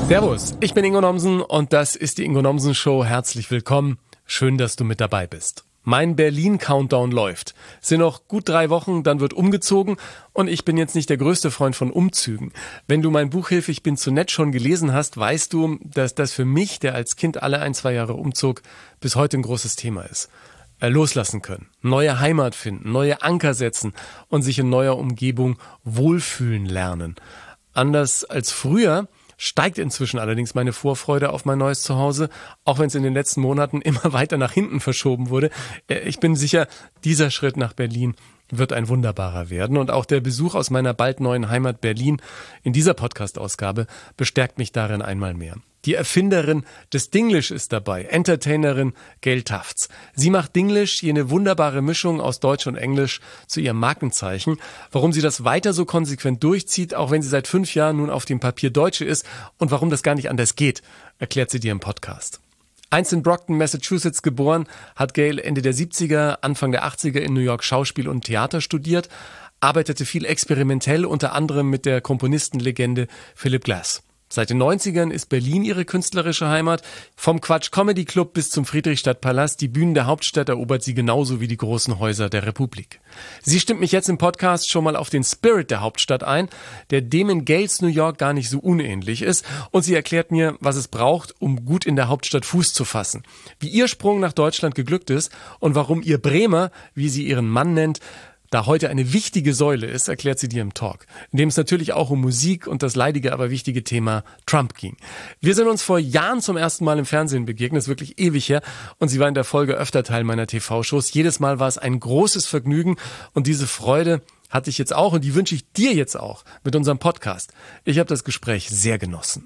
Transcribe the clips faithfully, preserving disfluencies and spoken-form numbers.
Servus, ich bin Ingo Nomsen und das ist die Ingo Nomsen Show. Herzlich willkommen. Schön, dass du mit dabei bist. Mein Berlin-Countdown läuft. Es sind noch gut drei Wochen, dann wird umgezogen und ich bin jetzt nicht der größte Freund von Umzügen. Wenn du mein Buch Hilf, ich bin zu nett schon gelesen hast, weißt du, dass das für mich, der als Kind alle ein, zwei Jahre umzog, bis heute ein großes Thema ist. Loslassen können, neue Heimat finden, neue Anker setzen und sich in neuer Umgebung wohlfühlen lernen. Anders als früher steigt inzwischen allerdings meine Vorfreude auf mein neues Zuhause, auch wenn es in den letzten Monaten immer weiter nach hinten verschoben wurde. Ich bin sicher, dieser Schritt nach Berlin wird ein wunderbarer werden. Und auch der Besuch aus meiner bald neuen Heimat Berlin in dieser Podcast-Ausgabe bestärkt mich darin einmal mehr. Die Erfinderin des Dinglish ist dabei, Entertainerin Gail Tufts. Sie macht Dinglish, jene wunderbare Mischung aus Deutsch und Englisch, zu ihrem Markenzeichen. Warum sie das weiter so konsequent durchzieht, auch wenn sie seit fünf Jahren nun auf dem Papier Deutsche ist und warum das gar nicht anders geht, erklärt sie dir im Podcast. Einst in Brockton, Massachusetts geboren, hat Gail Ende der siebziger, Anfang der achtziger in New York Schauspiel und Theater studiert, arbeitete viel experimentell, unter anderem mit der Komponistenlegende Philip Glass. Seit den neunzigern ist Berlin ihre künstlerische Heimat. Vom Quatsch Comedy Club bis zum Friedrichstadtpalast, die Bühnen der Hauptstadt erobert sie genauso wie die großen Häuser der Republik. Sie stimmt mich jetzt im Podcast schon mal auf den Spirit der Hauptstadt ein, der dem in Gails New York gar nicht so unähnlich ist. Und sie erklärt mir, was es braucht, um gut in der Hauptstadt Fuß zu fassen. Wie ihr Sprung nach Deutschland geglückt ist und warum ihr Bremer, wie sie ihren Mann nennt, da heute eine wichtige Säule ist, erklärt sie dir im Talk, in dem es natürlich auch um Musik und das leidige, aber wichtige Thema Trump ging. Wir sind uns vor Jahren zum ersten Mal im Fernsehen begegnet, das ist wirklich ewig her, und sie war in der Folge öfter Teil meiner T V-Shows. Jedes Mal war es ein großes Vergnügen und diese Freude hatte ich jetzt auch und die wünsche ich dir jetzt auch mit unserem Podcast. Ich habe das Gespräch sehr genossen.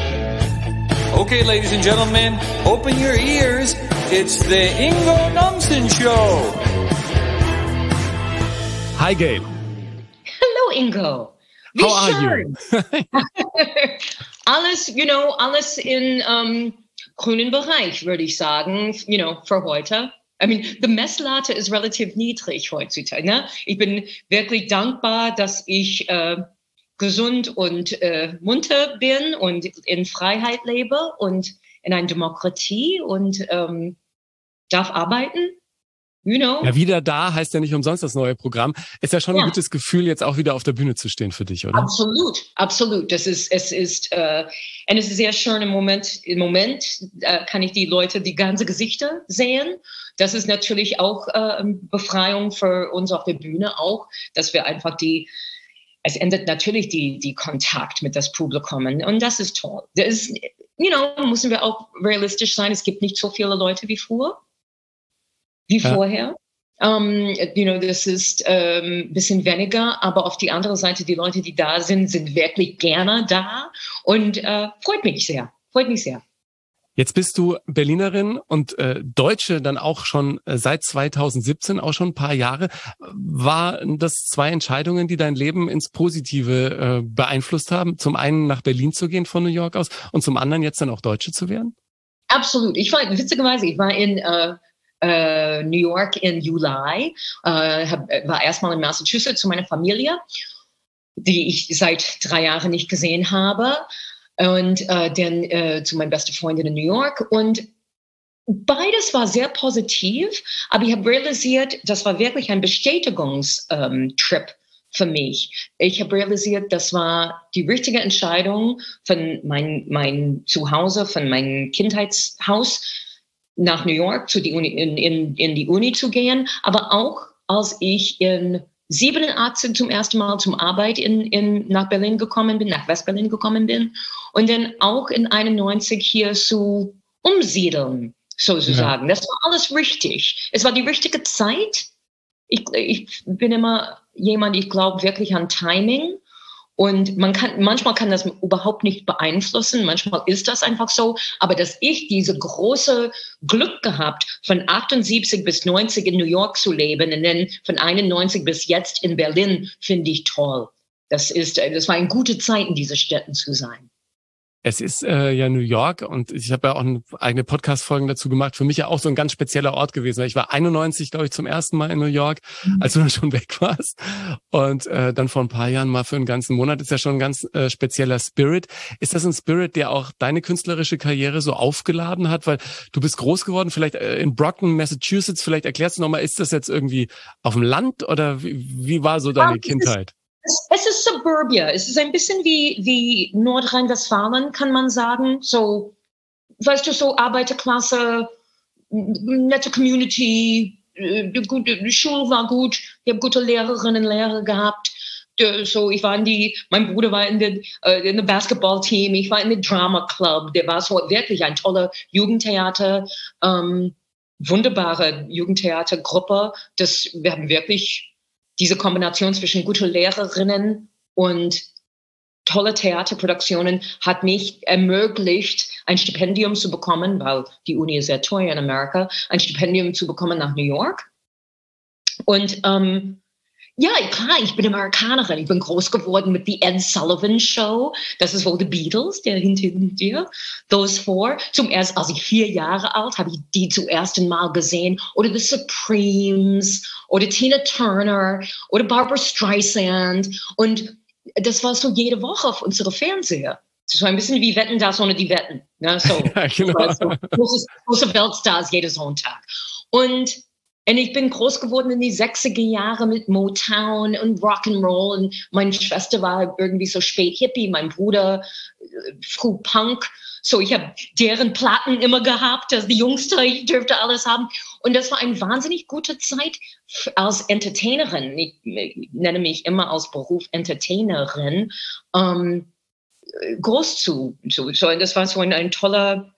Okay, ladies and gentlemen, open your ears. It's the Ingo Nomsen Show. Hi, Gail. Hello, Ingo. Wie How schön. are you? alles, you know, alles in um, grünen Bereich, würde ich sagen, you know, für heute. I mean, the Messlatte ist relativ niedrig heutzutage. Ne? Ich bin wirklich dankbar, dass ich äh, gesund und äh, munter bin und in Freiheit lebe und in einer Demokratie und ähm, darf arbeiten. You know. Ja, wieder da heißt ja nicht umsonst das neue Programm. Ist ja schon ja. ein gutes Gefühl, jetzt auch wieder auf der Bühne zu stehen für dich, oder? Absolut, absolut. Das ist, es ist, äh, und es ist sehr schön im Moment. Im Moment äh, kann ich die Leute, die ganze Gesichter sehen. Das ist natürlich auch äh, Befreiung für uns auf der Bühne auch, dass wir einfach die, es ändert natürlich die, die Kontakt mit das Publikum und das ist toll. Das ist, you know, müssen wir auch realistisch sein. Es gibt nicht so viele Leute wie früher. Wie ja. vorher. Um, you know, das ist ein um, bisschen weniger, aber auf die andere Seite, die Leute, die da sind, sind wirklich gerne da und uh, freut mich sehr, freut mich sehr. Jetzt bist du Berlinerin und äh, Deutsche dann auch schon äh, seit zweitausendsiebzehn, auch schon ein paar Jahre. Waren das zwei Entscheidungen, die dein Leben ins Positive äh, beeinflusst haben? Zum einen nach Berlin zu gehen von New York aus und zum anderen jetzt dann auch Deutsche zu werden? Absolut. Ich war, witzigerweise, ich war in uh, Uh, New York im Juli, uh, hab, war erstmal in Massachusetts zu meiner Familie, die ich seit drei Jahren nicht gesehen habe, und uh, dann uh, zu meiner besten Freundin in New York. Und beides war sehr positiv, aber ich habe realisiert, das war wirklich ein Bestätigungstrip um, für mich. Ich habe realisiert, das war die richtige Entscheidung von mein, mein Zuhause, von meinem Kindheitshaus, nach New York zu die Uni, in, in, in die Uni zu gehen, aber auch als ich in siebenundachtzig zum ersten Mal zum Arbeit in, in, nach Berlin gekommen bin, nach West-Berlin gekommen bin und dann auch in einundneunzig hier zu umsiedeln, sozusagen. Ja. Das war alles richtig. Es war die richtige Zeit. Ich, ich bin immer jemand, ich glaube wirklich an Timing. Und man kann, manchmal kann das überhaupt nicht beeinflussen, manchmal ist das einfach so, aber dass ich diese große Glück gehabt, von achtundsiebzig bis neunzig in New York zu leben und dann von einundneunzig bis jetzt in Berlin, finde ich toll. Das ist, das war eine gute Zeit, in diesen Städten zu sein. Es ist äh, ja New York und ich habe ja auch eine eigene Podcast-Folgen dazu gemacht. Für mich ja auch so ein ganz spezieller Ort gewesen. Ich war einundneunzig, glaube ich, zum ersten Mal in New York, als du dann schon weg warst. Und äh, dann vor ein paar Jahren mal für einen ganzen Monat. Ist ja schon ein ganz äh, spezieller Spirit. Ist das ein Spirit, der auch deine künstlerische Karriere so aufgeladen hat? Weil du bist groß geworden, vielleicht äh, in Brockton, Massachusetts. Vielleicht erklärst du nochmal, ist das jetzt irgendwie auf dem Land oder wie, wie war so deine um, Kindheit? Es, es ist Suburbia. Es ist ein bisschen wie, wie Nordrhein-Westfalen, kann man sagen. So, weißt du, so Arbeiterklasse, nette Community, die, gute, die Schule war gut, ich habe gute Lehrerinnen und Lehrer gehabt. So, ich war in die, mein Bruder war in der, in der Basketballteam, ich war in der Drama Club, der war so wirklich ein toller Jugendtheater, ähm, wunderbare Jugendtheatergruppe. Das, wir haben wirklich diese Kombination zwischen gute Lehrerinnen und tolle Theaterproduktionen hat mich ermöglicht, ein Stipendium zu bekommen, weil die Uni ist sehr teuer in Amerika, ein Stipendium zu bekommen nach New York. Und ähm, ja, klar, ich bin Amerikanerin. Ich bin groß geworden mit The Ed Sullivan Show. Das ist wohl die Beatles, der hinter dir. Those four. Zum ersten, als ich vier Jahre alt, habe ich die zum ersten Mal gesehen. Oder The Supremes. Oder Tina Turner. Oder Barbra Streisand. Und das war so jede Woche auf unsere Fernseher. So ein bisschen wie Wetten, das ohne die Wetten. Ja, so. Ja, genau. So große, große Weltstars jeden Sonntag. Und Und ich bin groß geworden in die sechziger Jahre mit Motown und Rock'n'Roll. Und meine Schwester war irgendwie so spät Hippie, mein Bruder äh, früh Punk. So, ich habe deren Platten immer gehabt. Als die Jüngste, ich dürfte alles haben. Und das war eine wahnsinnig gute Zeit als Entertainerin. Ich, ich nenne mich immer als Beruf Entertainerin. Ähm, groß zu. So, so, das war so ein, ein toller,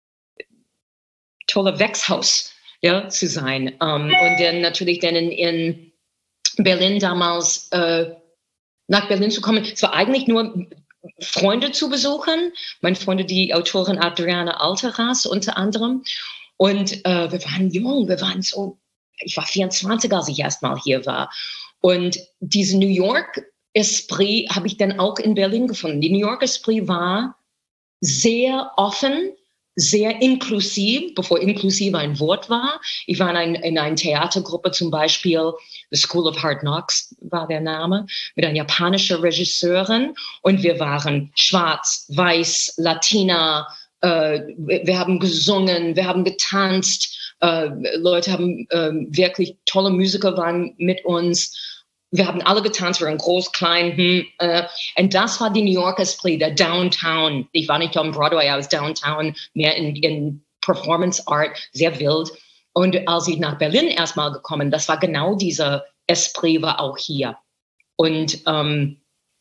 toller Wechshaus. Ja, zu sein. Um, und dann natürlich dann in, in Berlin damals äh, nach Berlin zu kommen. Es war eigentlich nur Freunde zu besuchen. Meine Freunde, die Autorin Adriana Alteras unter anderem. Und äh, wir waren jung, wir waren so, ich war vierundzwanzig, als ich erst mal hier war. Und diese New York Esprit habe ich dann auch in Berlin gefunden. Die New York Esprit war sehr offen, sehr inklusiv, bevor inklusiv ein Wort war. Ich war in, ein, in einer Theatergruppe, zum Beispiel The School of Hard Knocks war der Name, mit einer japanischen Regisseurin. Und wir waren schwarz, weiß, Latina. Äh, wir haben gesungen, wir haben getanzt. Äh, Leute haben äh, wirklich tolle Musiker waren mit uns. Wir haben alle getanzt, wir waren groß, klein. Hm, äh. Und das war die New York Esprit, der Downtown. Ich war nicht am Broadway, I was Downtown, mehr in, in Performance Art, sehr wild. Und als ich nach Berlin erstmal gekommen, das war genau dieser Esprit war auch hier. Und ähm,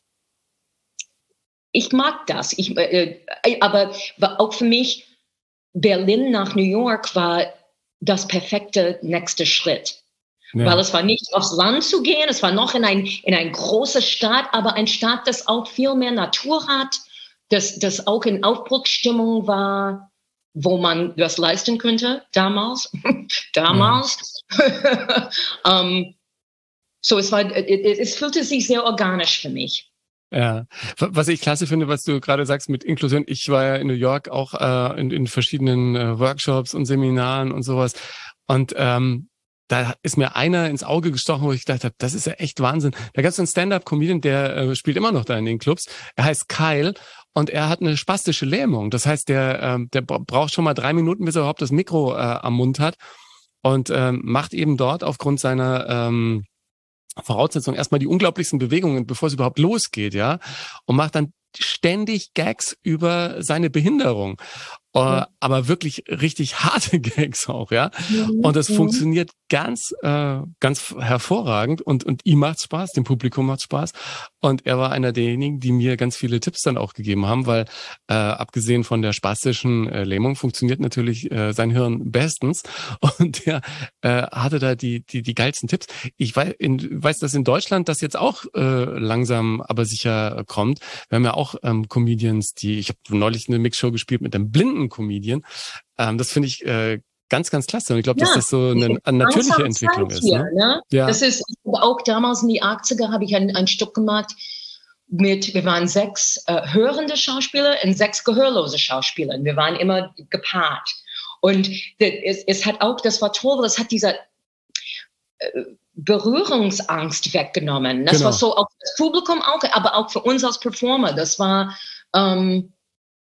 ich mag das. Ich, äh, aber auch für mich, Berlin nach New York war das perfekte nächste Schritt. Ja. Weil es war nicht aufs Land zu gehen, es war noch in ein, in ein große Stadt, aber ein Stadt, das auch viel mehr Natur hat, das, das auch in Aufbruchsstimmung war, wo man das leisten könnte, damals, damals. Ja. um, so es war, es fühlte sich sehr organisch für mich. Ja, was ich klasse finde, was du gerade sagst mit Inklusion, ich war ja in New York auch äh, in, in verschiedenen äh, Workshops und Seminaren und sowas und ähm, da ist mir einer ins Auge gestochen, wo ich gedacht habe, das ist ja echt Wahnsinn. Da gab es einen Stand-up-Comedian, der äh, spielt immer noch da in den Clubs. Er heißt Kyle und er hat eine spastische Lähmung. Das heißt, der ähm, der braucht schon mal drei Minuten, bis er überhaupt das Mikro äh, am Mund hat und ähm, macht eben dort aufgrund seiner ähm, Voraussetzung erstmal die unglaublichsten Bewegungen, bevor es überhaupt losgeht, ja, und macht dann ständig Gags über seine Behinderung. Uh, aber wirklich richtig harte Gags auch, ja. Mhm. Und das mhm. funktioniert ganz, äh, ganz hervorragend und und ihm macht's Spaß, dem Publikum macht's Spaß. Und er war einer derjenigen, die mir ganz viele Tipps dann auch gegeben haben, weil äh, abgesehen von der spastischen äh, Lähmung funktioniert natürlich äh, sein Hirn bestens. Und er äh, hatte da die die die geilsten Tipps. Ich weiß, in, weiß, dass in Deutschland das jetzt auch äh, langsam, aber sicher kommt. Wir haben ja auch ähm, Comedians, die, ich habe neulich eine Mixshow gespielt mit einem blinden Comedian. Ähm, das finde ich äh, ganz, ganz klasse. Und ich glaube, ja, dass das so eine, eine natürliche Entwicklung ist. Hier, ne? Ne? Ja. Das ist auch damals in die achtziger habe ich ein, ein Stück gemacht, mit, wir waren sechs äh, hörende Schauspieler und sechs gehörlose Schauspieler. Wir waren immer gepaart. Und es, es hat auch, das war toll, das hat dieser äh, Berührungsangst weggenommen. Das Genau. war so auch das Publikum auch, aber auch für uns als Performer. Das war, ähm,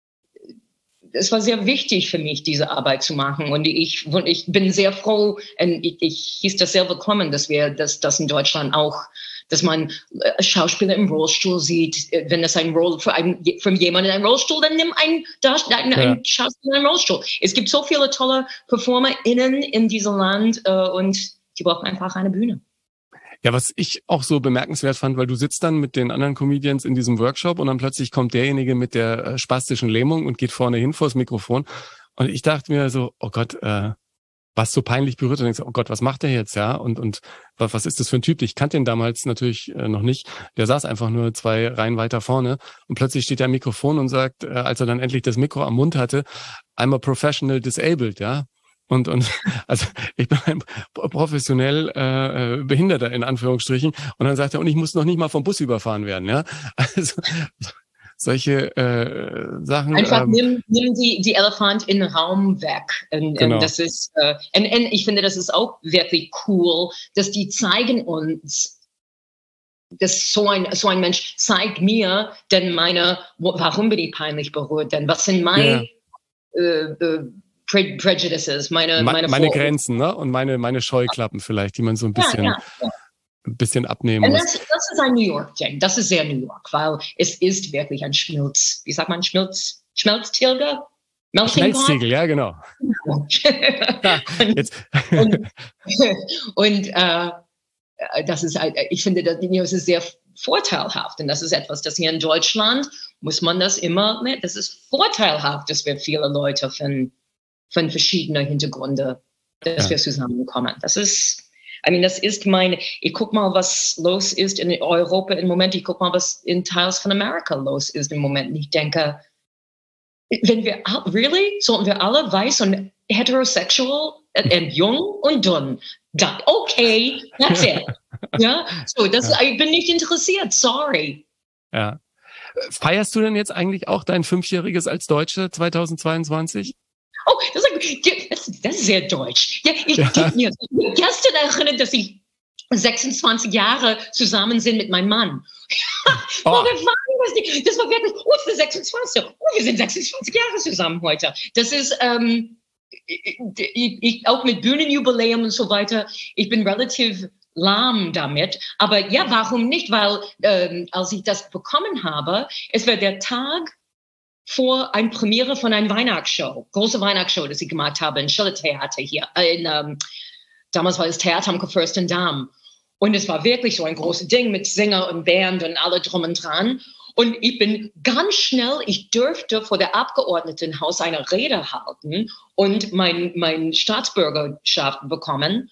es war sehr wichtig für mich, diese Arbeit zu machen. Und ich, ich bin sehr froh, und ich, ich hieß das sehr willkommen, dass wir, dass das in Deutschland auch, dass man Schauspieler im Rollstuhl sieht. Wenn es ein Roll für, einen, für jemanden in einem Rollstuhl, dann nimm einen, einen, ja. einen Schauspieler im Rollstuhl. Es gibt so viele tolle PerformerInnen in diesem Land äh, und die brauchen einfach eine Bühne. Ja, was ich auch so bemerkenswert fand, weil du sitzt dann mit den anderen Comedians in diesem Workshop und dann plötzlich kommt derjenige mit der äh, spastischen Lähmung und geht vorne hin vors Mikrofon. Und ich dachte mir so, oh Gott, äh, was so peinlich berührt. Und denkst, oh Gott, was macht der jetzt, ja? Und und was ist das für ein Typ? Ich kannte ihn damals natürlich äh, noch nicht. Der saß einfach nur zwei Reihen weiter vorne und plötzlich steht er am Mikrofon und sagt, äh, als er dann endlich das Mikro am Mund hatte, I'm a professional disabled, ja? Und und also ich bin ein professionell äh, Behinderter in Anführungsstrichen. Und dann sagt er, und ich muss noch nicht mal vom Bus überfahren werden, ja? Also solche äh, Sachen. Einfach ähm, nimm, nimm die, die Elefant in den Raum weg. Und, genau. und das ist, äh, und, und ich finde, das ist auch wirklich cool, dass die zeigen uns, dass so ein, so ein Mensch zeigt mir, denn meine, warum bin ich peinlich berührt, denn was sind meine ja. äh, äh, Pre- Prejudices, meine, Ma- meine, meine Grenzen, ne? Und meine, meine Scheuklappen vielleicht, die man so ein bisschen, ja, ja, ja. ein bisschen abnehmen Und muss. das, das ist ein New York-Ding. Das ist sehr New York, weil es ist wirklich ein Schmelz, wie sagt man, Schmelz, Schmelztiegel? Schmelztiegel, ja, genau. und Jetzt. und, und äh, das ist, ich finde, das ist sehr vorteilhaft. Und das ist etwas, das hier in Deutschland muss man das immer, ne, das ist vorteilhaft, dass wir viele Leute von, von verschiedenen Hintergründen, dass ja. wir zusammenkommen. Das ist, I mean, das ist mein, ich guck mal, was los ist in Europa im Moment, ich guck mal, was in Teilen von Amerika los ist im Moment. Und ich denke, wenn wir, really, sollten wir alle weiß und heterosexual und jung und dumm. Okay, that's it. Ja, so, das, ja. Ich bin nicht interessiert, sorry. Ja. Feierst du denn jetzt eigentlich auch dein Fünfjähriges als Deutsche zweitausendzweiundzwanzig? Oh, das ist, das, das ist sehr deutsch. Ja, ich, ja. Ich, mir gestern erinnert, dass ich sechsundzwanzig Jahre zusammen sind mit meinem Mann. Oh. Oh, das, war, das war wirklich, oh, es ist sechsundzwanzig. Oh, wir sind sechsundzwanzig Jahre zusammen heute. Das ist, ähm, ich, ich, auch mit Bühnenjubiläum und so weiter, ich bin relativ lahm damit. Aber ja, warum nicht? Weil ähm, als ich das bekommen habe, es war der Tag vor einer Premiere von einer Weihnachtsshow, große Weihnachtsshow, das ich gemacht habe in Schiller Theater hier. In, ähm, damals war das Theater am Kurfürstendamm. Und es war wirklich so ein großes Ding mit Sänger und Band und alle drum und dran. Und ich bin ganz schnell, ich dürfte vor der Abgeordnetenhaus eine Rede halten und mein, mein Staatsbürgerschaft bekommen.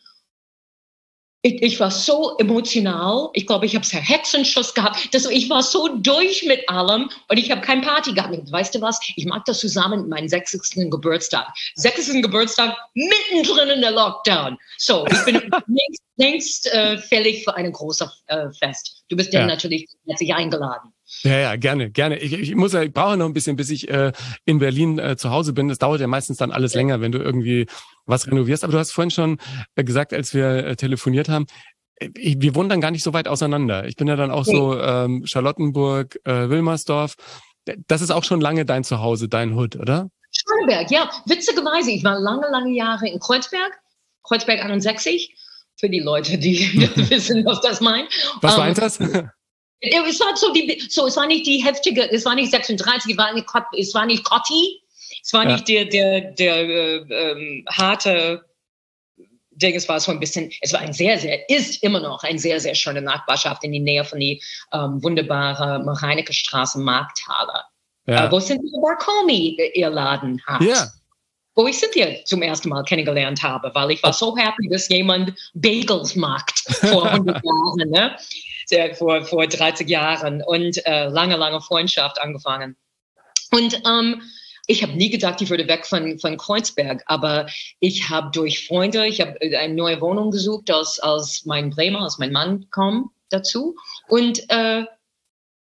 Ich, ich war so emotional. Ich glaube, ich habe einen Hexenschuss gehabt. Das, ich war so durch mit allem und ich habe keine Party gehabt. Weißt du was? Ich mag das zusammen mit meinem sechzigsten Geburtstag. sechzigsten Geburtstag, mittendrin in der Lockdown. So, ich bin längst, längst äh, fällig für ein großes äh, Fest. Du bist ja natürlich herzlich eingeladen. Ja, ja, gerne, gerne. Ich, ich muss ja, ich brauche noch ein bisschen, bis ich äh, in Berlin äh, zu Hause bin. Das dauert ja meistens dann alles länger, wenn du irgendwie was renovierst. Aber du hast vorhin schon äh, gesagt, als wir äh, telefoniert haben, ich, wir wohnen dann gar nicht so weit auseinander. Ich bin ja dann auch so ähm, Charlottenburg, äh, Wilmersdorf. Das ist auch schon lange dein Zuhause, dein Hood, oder? Schöneberg, ja. Witzigerweise, ich war lange, lange Jahre in Kreuzberg, Kreuzberg einundsechzig, für die Leute, die wissen, was das meint. Was um, meint das? Es war so, die, so, es war nicht die heftige, es war nicht sechsunddreißig, es war nicht, es war nicht Cotti, es war ja. nicht der, der, der äh, ähm, harte Ding, es war so ein bisschen, es war ein sehr, sehr, ist immer noch ein sehr, sehr schöne Nachbarschaft in die Nähe von die ähm, wunderbare Mareinecker Straße Markthalle. Ja. Äh, wo Cynthia Barcomi ihr Laden hat. Ja. Wo ich Cynthia zum ersten Mal kennengelernt habe, weil ich war so happy, dass jemand Bagels macht vor hundert Jahren, ne? Vor, vor dreißig Jahren und äh, lange, lange Freundschaft angefangen. Und ähm, ich habe nie gedacht, ich würde weg von, von Kreuzberg, aber ich habe durch Freunde, ich habe eine neue Wohnung gesucht, als, als mein Bremer, als mein Mann kam dazu. Und äh,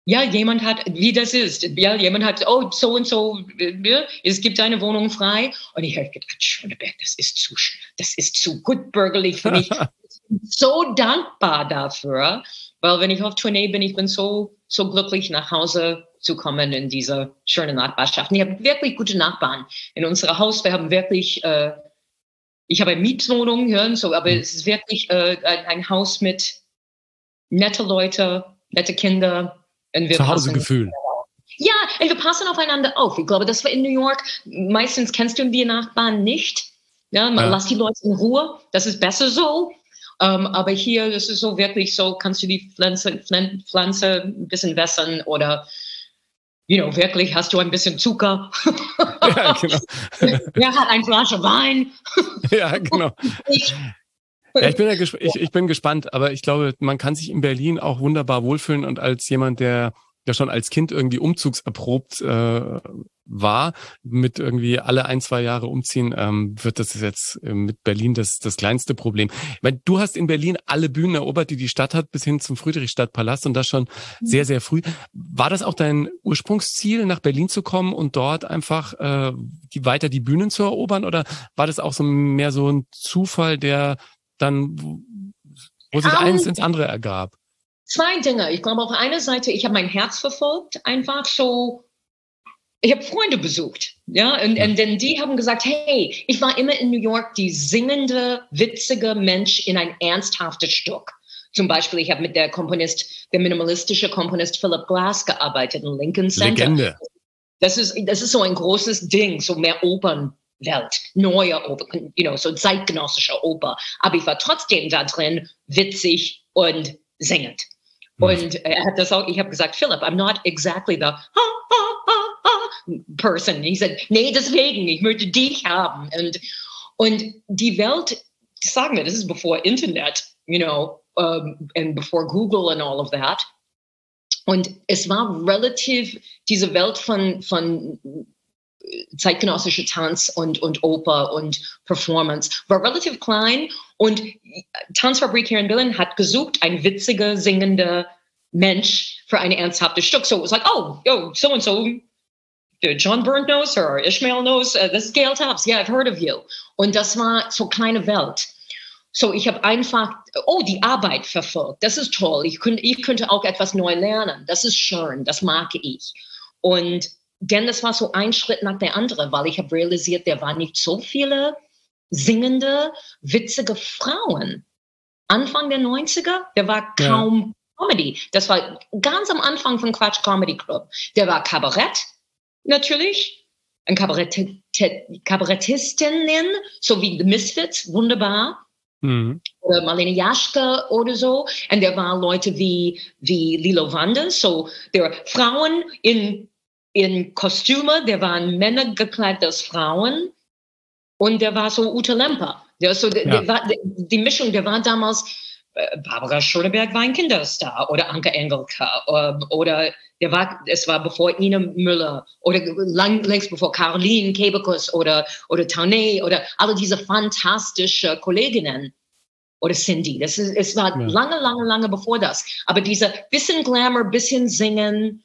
Ja, jemand hat, wie das ist, ja, jemand hat, oh, so und so, ja, es gibt eine Wohnung frei. Und ich habe gedacht, Schöneberg, das ist zu, das ist zu gut bürgerlich für mich. Ich bin so dankbar dafür, weil wenn ich auf Tournee bin, ich bin so, so glücklich, nach Hause zu kommen in diese schöne Nachbarschaft. Und ich habe wirklich gute Nachbarn in unserem Haus. Wir haben wirklich, äh, ich habe eine Mietwohnung, ja, so, aber es ist wirklich äh, ein, ein Haus mit nette Leute, nette Kinder. Zuhausegefühl. Ja, und wir passen aufeinander auf. Ich glaube, das war in New York. Meistens kennst du die Nachbarn nicht. Ja, ja. Lass die Leute in Ruhe. Das ist besser so. Um, aber hier, das ist so wirklich so, kannst du die Pflanze, Pflanze ein bisschen wässern oder, you know, wirklich hast du ein bisschen Zucker. Ja, genau. Wer hat ein Flasche Wein? Ja, genau. Ja, ich bin, ja gesp- ich, ich bin gespannt, aber ich glaube, man kann sich in Berlin auch wunderbar wohlfühlen und als jemand, der ja schon als Kind irgendwie umzugserprobt äh, war, mit irgendwie alle ein, zwei Jahre umziehen, ähm, wird das jetzt äh, mit Berlin das das kleinste Problem. Ich meine, du hast in Berlin alle Bühnen erobert, die die Stadt hat, bis hin zum Friedrichstadtpalast und das schon sehr, sehr früh. War das auch dein Ursprungsziel, nach Berlin zu kommen und dort einfach äh, die, weiter die Bühnen zu erobern oder war das auch so mehr so ein Zufall, der dann, wo sich um, eins ins andere ergab? Zwei Dinge. Ich glaube, auf einer Seite, ich habe mein Herz verfolgt, einfach so, ich habe Freunde besucht, ja, und, ja. und denn die haben gesagt, hey, ich war immer in New York die singende, witzige Mensch in ein ernsthaftes Stück. Zum Beispiel, ich habe mit der Komponist, der minimalistische Komponist Philip Glass gearbeitet in Lincoln Center. Legende. Das ist, das ist so ein großes Ding, so mehr Opern. Welt, neue Oper, you know, so zeitgenössische Oper. Aber ich war trotzdem da drin, witzig und singend. Mhm. Und er hat das auch, ich habe gesagt, Philip, I'm not exactly the ha, ha, ha, ha person. He said, nee, deswegen, ich möchte dich haben. Und, und die Welt, sagen wir, das ist bevor Internet, you know, um, and before Google and all of that. Und es war relativ, diese Welt von, von zeitgenössische Tanz und, und Oper und Performance war relativ klein und Tanzfabrik hier in Berlin hat gesucht, ein witziger, singender Mensch für ein ernsthaftes Stück. So it was like, oh, yo, so and so, John Byrne knows her, Ishmael knows, uh, this is Gail Tops, yeah, I've heard of you. Und das war so kleine Welt. So ich habe einfach, oh, die Arbeit verfolgt, das ist toll, ich könnte, ich könnte auch etwas neu lernen, das ist schön, das mag ich. Und denn das war so ein Schritt nach der anderen, weil ich habe realisiert, der waren nicht so viele singende, witzige Frauen. Anfang der neunziger, der war kaum ja. Comedy. Das war ganz am Anfang von Quatsch Comedy Club. Der war Kabarett, natürlich. Ein Kabarett, Kabarettistinnen, so wie The Misfits, wunderbar. Mhm. Oder Marlene Jaschke oder so. Und der war Leute wie, wie Lilo Wanders, so der war Frauen in in Kostüme, der waren Männer gekleidet als Frauen und der war so Ute Lemper. Der so, der, ja. der war, der, die Mischung, der war damals, äh, Barbara Schöneberg war ein Kinderstar oder Anke Engelke äh, oder der war, es war bevor Ina Müller oder lang, längst bevor Caroline Kebekus oder, oder Taunay oder alle diese fantastischen Kolleginnen oder Cindy. Das ist, es war ja. lange, lange, lange bevor das. Aber dieser bisschen Glamour, bisschen Singen,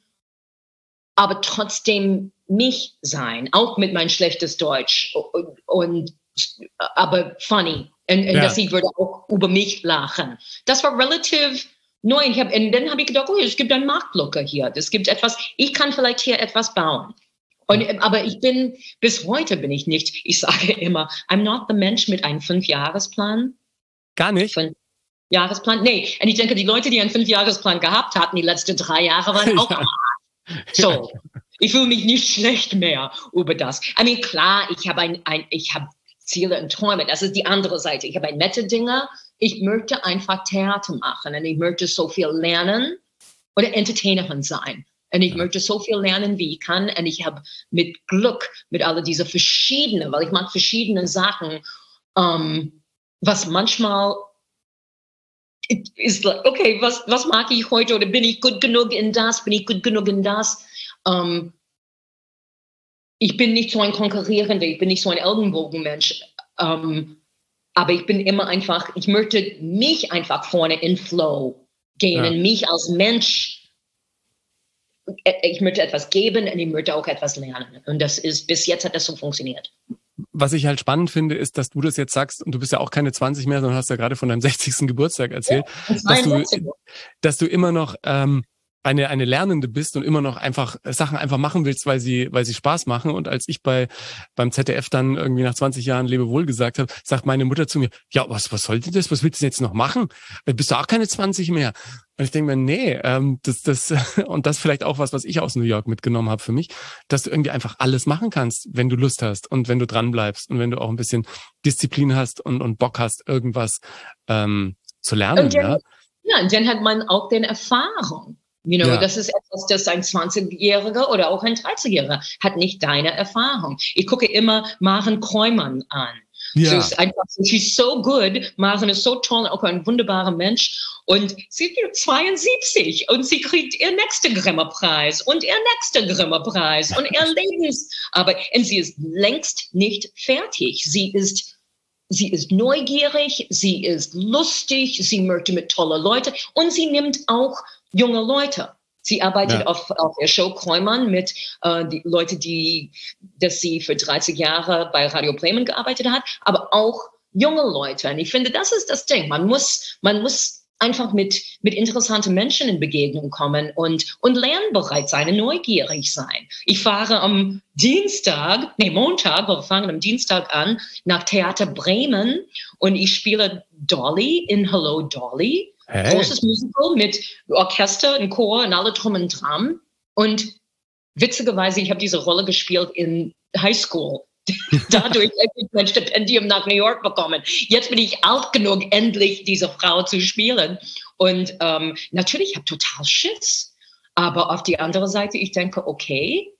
aber trotzdem mich sein, auch mit mein schlechtes Deutsch und, und aber funny. Und, und ja. dass ich würde auch über mich lachen. Das war relativ neu. Ich hab, und dann habe ich gedacht, oh, es gibt eine Marktlücke hier. Es gibt etwas, ich kann vielleicht hier etwas bauen. Und, aber ich bin, bis heute bin ich nicht, ich sage immer, I'm not the Mensch mit einem Fünfjahresplan. Gar nicht? Fünfjahresplan? Nee. Und ich denke, die Leute, die einen Fünfjahresplan gehabt hatten, die letzten drei Jahre waren auch ja. So, ich fühle mich nicht schlecht mehr über das. I mean, klar, ich habe ein, ein, ich habe Ziele und Träume. Das ist die andere Seite. Ich habe ein nette Dinge. Ich möchte einfach Theater machen und ich möchte so viel lernen oder Entertainerin sein. Und ich ja. möchte so viel lernen, wie ich kann. Und ich habe mit Glück, mit all diese verschiedenen, weil ich mag verschiedene Sachen, um, was manchmal ist like, okay, was, was mag ich heute oder bin ich gut genug in das, bin ich gut genug in das? Um, ich bin nicht so ein Konkurrierender, ich bin nicht so ein Ellenbogenmensch, um, aber ich bin immer einfach, ich möchte mich einfach vorne in Flow gehen ja. und mich als Mensch ich möchte etwas geben und ich möchte auch etwas lernen. Und das ist, bis jetzt hat das so funktioniert. Was ich halt spannend finde, ist, dass du das jetzt sagst, und du bist ja auch keine zwanzig mehr, sondern hast ja gerade von deinem sechzigsten Geburtstag erzählt, ja, dass du, dass du immer noch ähm, eine eine Lernende bist und immer noch einfach Sachen einfach machen willst, weil sie weil sie Spaß machen. Und als ich bei beim Z D F dann irgendwie nach zwanzig Jahren Lebewohl gesagt habe, sagt meine Mutter zu mir, ja, was was soll denn das? Was willst du jetzt noch machen? Bist du auch keine zwanzig mehr? Und ich denke mir, nee, ähm, das das und das vielleicht auch was, was ich aus New York mitgenommen habe für mich, dass du irgendwie einfach alles machen kannst, wenn du Lust hast und wenn du dran bleibst und wenn du auch ein bisschen Disziplin hast und und Bock hast, irgendwas ähm, zu lernen. Und dann, ja? ja, und dann hat man auch den Erfahrung. You know, ja. Das ist etwas, das ein zwanzigjähriger oder auch ein dreißigjähriger hat nicht deine Erfahrung. Ich gucke immer Maren Kreumann an. Ja. Sie ist einfach, she's so good. Maren ist so toll, auch ein wunderbarer Mensch. Und sie ist zweiundsiebzig und sie kriegt ihr nächster Grimme-Preis und ihr nächster Grimme-Preis und ihr Lebensarbeit. Und sie ist längst nicht fertig. Sie ist Sie ist neugierig, sie ist lustig, sie möchte mit tollen Leuten und sie nimmt auch junge Leute. Sie arbeitet ja. auf, auf der Show Kreumann mit äh, die Leute, die, dass sie für dreißig Jahre bei Radio Bremen gearbeitet hat, aber auch junge Leute. Und ich finde, das ist das Ding. Man muss, man muss einfach mit, mit interessanten Menschen in Begegnung kommen und, und lernbereit sein und neugierig sein. Ich fahre am Dienstag, nee, Montag, wir fangen am Dienstag an, nach Theater Bremen und ich spiele Dolly in Hello Dolly. Hey. Großes Musical mit Orchester und Chor und alle drum und dran. Und witzigerweise, ich habe diese Rolle gespielt in High School. Dadurch habe ich mein Stipendium nach New York bekommen. Jetzt bin ich alt genug, endlich diese Frau zu spielen. Und ähm, natürlich habe ich total Schiss. Aber auf die andere Seite, ich denke, okay,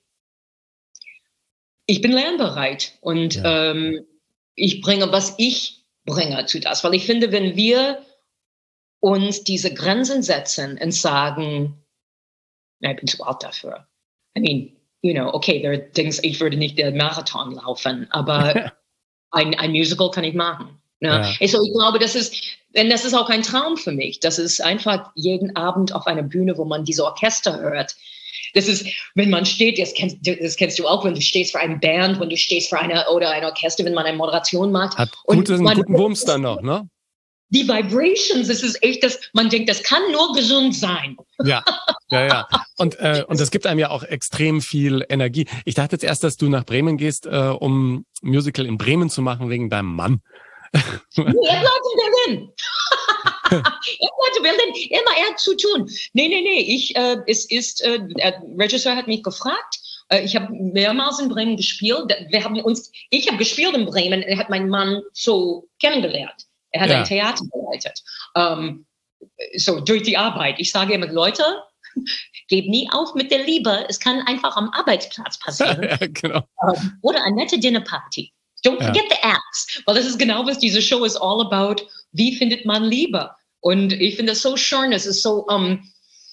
ich bin lernbereit. Und ja. ähm, ich bringe, was ich bringe zu das. Weil ich finde, wenn wir uns diese Grenzen setzen und sagen, na, ich bin zu alt dafür. I mean, you know, okay, there are things, ich würde nicht den Marathon laufen, aber ein, ein Musical kann ich machen. Ne? Ja. Also ich glaube, das ist, denn das ist auch ein Traum für mich. Das ist einfach jeden Abend auf einer Bühne, wo man diese Orchester hört. Das ist, wenn man steht, das kennst, das kennst du auch, wenn du stehst für eine Band, wenn du stehst für eine oder ein Orchester, wenn man eine Moderation macht. Hat gutes, einen guten Wumms dann noch, ne? Die Vibrations, das ist echt, das, man denkt, das kann nur gesund sein. Ja, ja, ja. Und, äh, und das gibt einem ja auch extrem viel Energie. Ich dachte jetzt erst, dass du nach Bremen gehst, äh, um Musical in Bremen zu machen, wegen deinem Mann. Nee, er bleibt in Berlin. er bleibt in Berlin. Immer er hat zu tun. Nee, nee, nee. Ich, äh, es ist, äh, der Regisseur hat mich gefragt. Äh, ich habe mehrmals in Bremen gespielt. Wir haben uns, ich habe gespielt in Bremen. Er hat meinen Mann so kennengelernt. Er hat ja. ein Theater geleitet. Um, so durch die Arbeit. Ich sage immer, Leute, gebt nie auf mit der Liebe. Es kann einfach am Arbeitsplatz passieren. Ja, genau. Um, oder eine nette Dinnerparty. Don't ja. forget the acts. Weil das ist genau, was diese Show ist all about. Wie findet man Liebe? Und ich finde es so schön. Es ist so um,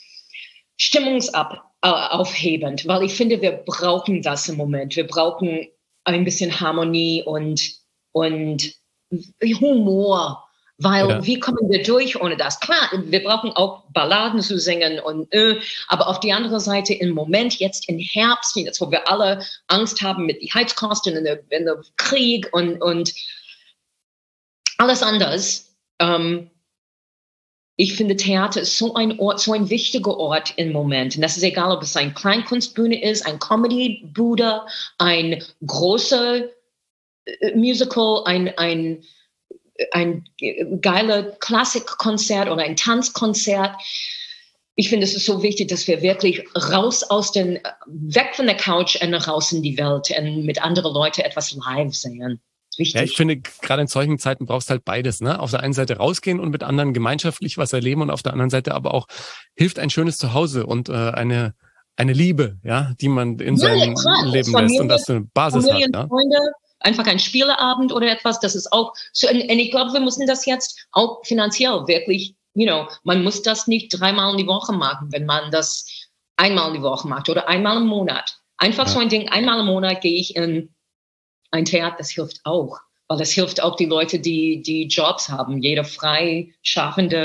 stimmungsaufhebend. Weil ich finde, wir brauchen das im Moment. Wir brauchen ein bisschen Harmonie und, und Humor, weil ja. wie kommen wir durch ohne das? Klar, wir brauchen auch Balladen zu singen und äh, aber auf die andere Seite im Moment jetzt im Herbst, jetzt wo wir alle Angst haben mit den Heizkosten und dem Krieg und und alles anders. Ähm, ich finde, Theater ist so ein Ort, so ein wichtiger Ort im Moment. Und das ist egal, ob es eine Kleinkunstbühne ist, ein Comedy-Bude, ein großer Musical, ein, ein, ein geiler Klassikkonzert oder ein Tanzkonzert. Ich finde, es ist so wichtig, dass wir wirklich raus aus den, weg von der Couch und raus in die Welt und mit anderen Leuten etwas live sehen. Wichtig. Ja, ich finde, gerade in solchen Zeiten brauchst du halt beides, ne? Auf der einen Seite rausgehen und mit anderen gemeinschaftlich was erleben und auf der anderen Seite aber auch hilft ein schönes Zuhause und äh, eine eine Liebe, ja, die man in ja, seinem ja, Leben Familie, lässt und dass du eine Basis Familie hast. Ja? Freunde, einfach ein Spieleabend oder etwas, das ist auch so, und, und ich glaube, wir müssen das jetzt auch finanziell wirklich, you know, man muss das nicht dreimal in die Woche machen, wenn man das einmal in die Woche macht oder einmal im Monat. Einfach ja. so ein Ding, einmal im Monat gehe ich in ein Theater, das hilft auch, weil das hilft auch die Leute, die, die Jobs haben. Jeder Freischaffende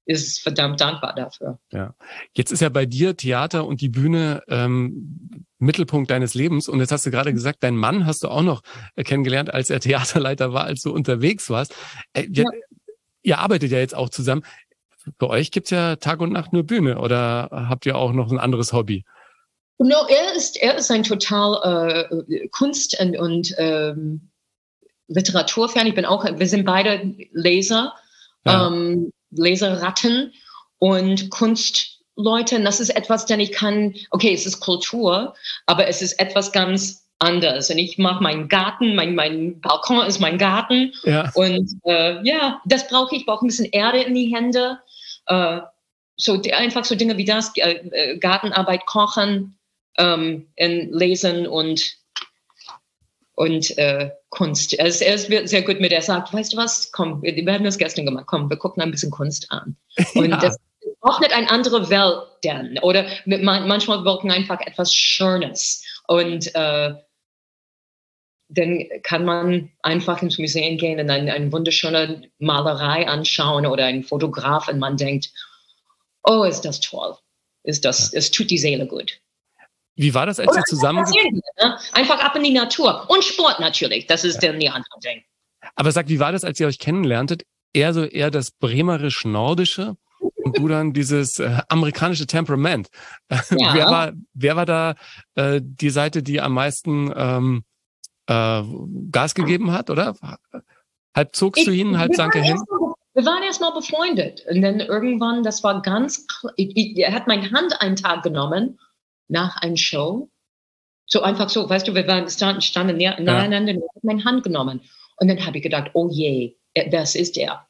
ist verdammt dankbar dafür. Ja. Jetzt ist ja bei dir Theater und die Bühne ähm, Mittelpunkt deines Lebens. Und jetzt hast du gerade gesagt, dein Mann hast du auch noch äh, kennengelernt, als er Theaterleiter war, als du unterwegs warst. Äh, ja. Ihr arbeitet ja jetzt auch zusammen. Bei euch gibt's ja Tag und Nacht nur Bühne. Oder habt ihr auch noch ein anderes Hobby? No, er ist, er ist ein total äh, Kunst- und, und ähm, Literaturfan. Ich bin auch, wir sind beide Leser. Ja. Ähm, Leseratten und Kunstleute. Und das ist etwas, denn ich kann, okay, es ist Kultur, aber es ist etwas ganz anderes. Und ich mache meinen Garten, mein, mein Balkon ist mein Garten. Ja. Und äh, ja, das brauche ich. Ich brauche ein bisschen Erde in die Hände. Äh, so einfach so Dinge wie das, äh, Gartenarbeit, Kochen, ähm, Lesen und und äh, Kunst. Er ist, er ist sehr gut mit, er sagt, weißt du was, komm, wir, wir haben das gestern gemacht, komm, wir gucken ein bisschen Kunst an. Und ja. Das öffnet eine andere Welt dann. Oder man, manchmal wirken einfach etwas Schönes. Und äh, dann kann man einfach ins Museum gehen und eine, eine wunderschöne Malerei anschauen oder einen Fotograf und man denkt, oh, ist das toll. Ist das, ja. Es tut die Seele gut. Wie war das, als ihr zusammen... Ne? Einfach ab in die Natur. Und Sport natürlich, das ist ja. dann die andere Ding. Aber sag, wie war das, als ihr euch kennenlerntet? Eher so eher das bremerisch-nordische und du dann dieses äh, amerikanische Temperament. Ja. wer, war, wer war da äh, die Seite, die am meisten ähm, äh, Gas gegeben hat, oder? Halb zogst ich, du ihn, halb sank er hin? Mal, wir waren erst mal befreundet. Und dann irgendwann, das war ganz... Ich, ich, er hat meine Hand einen Tag genommen nach einer Show, so einfach so, weißt du, wir waren standen, standen nacheinander, ja. Und er hat meine Hand genommen. Und dann habe ich gedacht, oh je, das ist er.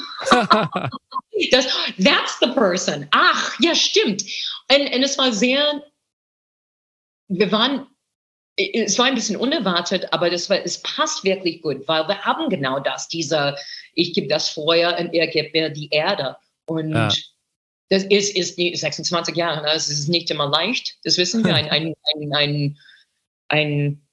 das, that's the person. Ach, ja, stimmt. Und, und es war sehr, wir waren, es war ein bisschen unerwartet, aber das war, es passt wirklich gut, weil wir haben genau das, dieser, ich gebe das Feuer und er gibt mir die Erde. Und ja. Das ist, ist die sechsundzwanzig Jahre, das ist nicht immer leicht, das wissen wir. Ein, ein, ein, ein, ein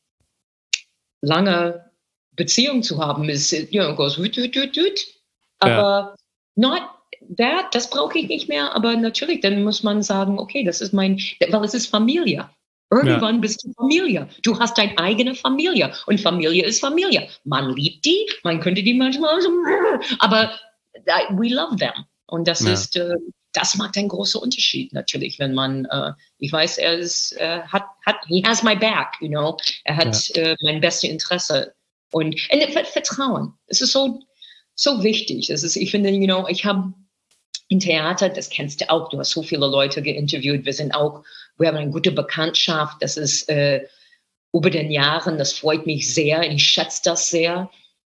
lange Beziehung zu haben ist, you know, goes wut, wut, wut, wut. Aber ja. Not that, das brauche ich nicht mehr. Aber natürlich, dann muss man sagen, okay, das ist mein, weil es ist Familie. Irgendwann ja. bist du Familie. Du hast deine eigene Familie. Und Familie ist Familie. Man liebt die, man könnte die manchmal so, aber we love them. Und das ja. ist, äh, das macht einen großen Unterschied natürlich, wenn man, äh, ich weiß, er ist, äh, hat, hat, he has my back, you know, er hat ja. äh, mein bestes Interesse und, und Vertrauen. Es ist so, so wichtig. Es ist, ich finde, you know, ich habe im Theater, das kennst du auch, du hast so viele Leute geinterviewt, wir sind auch, wir haben eine gute Bekanntschaft, das ist äh, über den Jahren, das freut mich sehr, ich schätze das sehr.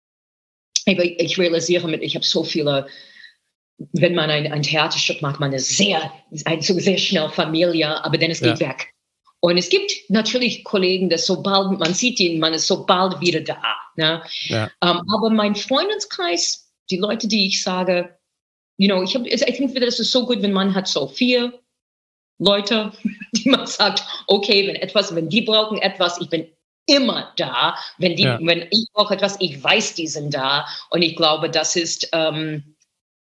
Aber ich realisiere mit, ich habe so viele, wenn man ein, ein Theaterstück macht, man ist sehr, ein, so sehr schnell Familie, aber dann es geht ja. weg. Und es gibt natürlich Kollegen, dass sobald man sieht ihn, man ist so bald wieder da. Ne? Ja. Um, aber mein Freundeskreis, die Leute, die ich sage, you know, ich, hab, ich finde, das ist so gut, wenn man hat so vier Leute, die man sagt, okay, wenn etwas, wenn die brauchen etwas, ich bin immer da. Wenn die, ja. wenn ich brauche etwas, ich weiß, die sind da. Und ich glaube, das ist ähm,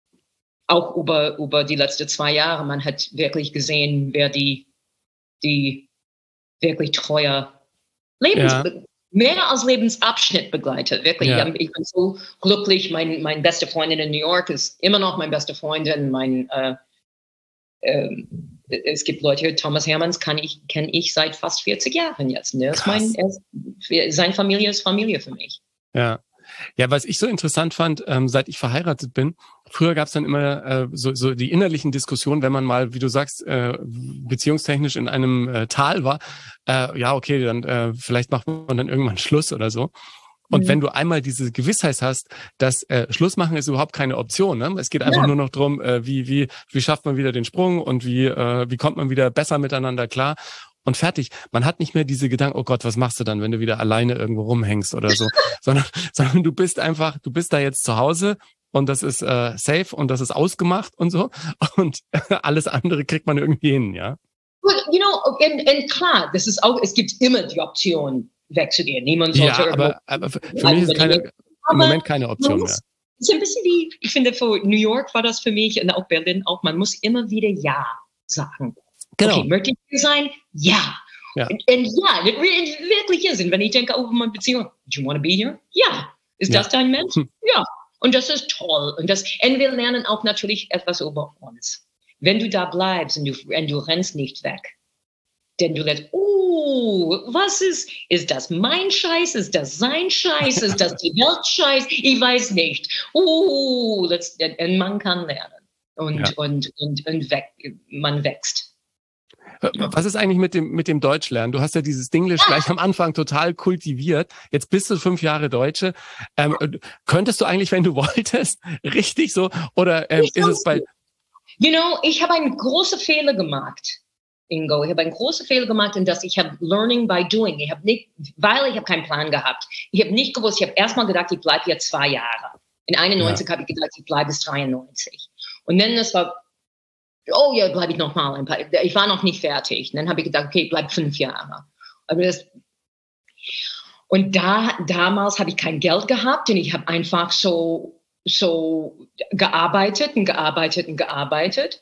auch über, über die letzten zwei Jahre, man hat wirklich gesehen, wer die, die wirklich treue Lebens, ja. mehr als Lebensabschnitt begleitet. Wirklich, ja. ich bin so glücklich. Mein, mein beste Freundin in New York ist immer noch meine beste Freundin. Mein, äh, äh, es gibt Leute, Thomas Hermanns kann ich, kenne ich seit fast vierzig Jahren jetzt. Ne? Ist mein, ist, seine Familie ist Familie für mich. Ja. Ja, was ich so interessant fand, ähm, seit ich verheiratet bin, früher gab es dann immer äh, so, so die innerlichen Diskussionen, wenn man mal, wie du sagst, äh, beziehungstechnisch in einem äh, Tal war, äh, ja, okay, dann äh, vielleicht macht man dann irgendwann Schluss oder so. Und mhm. wenn du einmal diese Gewissheit hast, dass äh, Schluss machen ist überhaupt keine Option, ne? Es geht einfach ja. nur noch drum, äh, wie wie wie schafft man wieder den Sprung und wie äh, wie kommt man wieder besser miteinander klar. Und fertig. Man hat nicht mehr diese Gedanken, oh Gott, was machst du dann, wenn du wieder alleine irgendwo rumhängst oder so, sondern, sondern du bist einfach, du bist da jetzt zu Hause und das ist äh, safe und das ist ausgemacht und so und alles andere kriegt man irgendwie hin, ja. Well, you know, und, und klar, das ist auch, es gibt immer die Option, wegzugehen. Niemand sollte ja, aber, aber für, für mich ist es keine, im Moment keine Option muss, mehr. ist ein bisschen wie, ich finde, für New York war das für mich und auch Berlin auch, man muss immer wieder Ja sagen. Genau. Okay, möchte ich hier sein? Ja. Ja. Und, und ja, das wirklich ist. Und wenn ich denke, oh, meine Beziehung, do you want to be here? Ja. Ist Ja. das dein Mensch? Hm. Ja. Und das ist toll. Und, das, und wir lernen auch natürlich etwas über uns. Wenn du da bleibst und du, und du rennst nicht weg, denn du lässt, oh, was ist, ist das mein Scheiß? Ist das sein Scheiß? Ist das die Welt Scheiß? Ich weiß nicht. Oh, das, und man kann lernen. Und, Ja. und, und, und weg, man wächst. Was ist eigentlich mit dem, mit dem Deutschlernen? Du hast ja dieses Dinglish gleich am Anfang total kultiviert. Jetzt bist du fünf Jahre Deutsche. Ähm, könntest du eigentlich, wenn du wolltest, richtig so? Oder ähm, ist es bei... You know, ich habe einen großen Fehler gemacht, Ingo. Ich habe einen großen Fehler gemacht, in dass ich habe Learning by Doing. Ich habe nicht, weil ich habe keinen Plan gehabt. Ich habe nicht gewusst, ich habe erstmal gedacht, ich bleibe hier zwei Jahre. In einundneunzig ja. habe ich gedacht, ich bleibe bis dreiundneunzig. Und dann das war... Oh ja, bleibe ich noch mal ein paar. Ich war noch nicht fertig. Und dann habe ich gedacht, okay, bleib fünf Jahre. Aber das, und da damals habe ich kein Geld gehabt und ich habe einfach so so gearbeitet und gearbeitet und gearbeitet.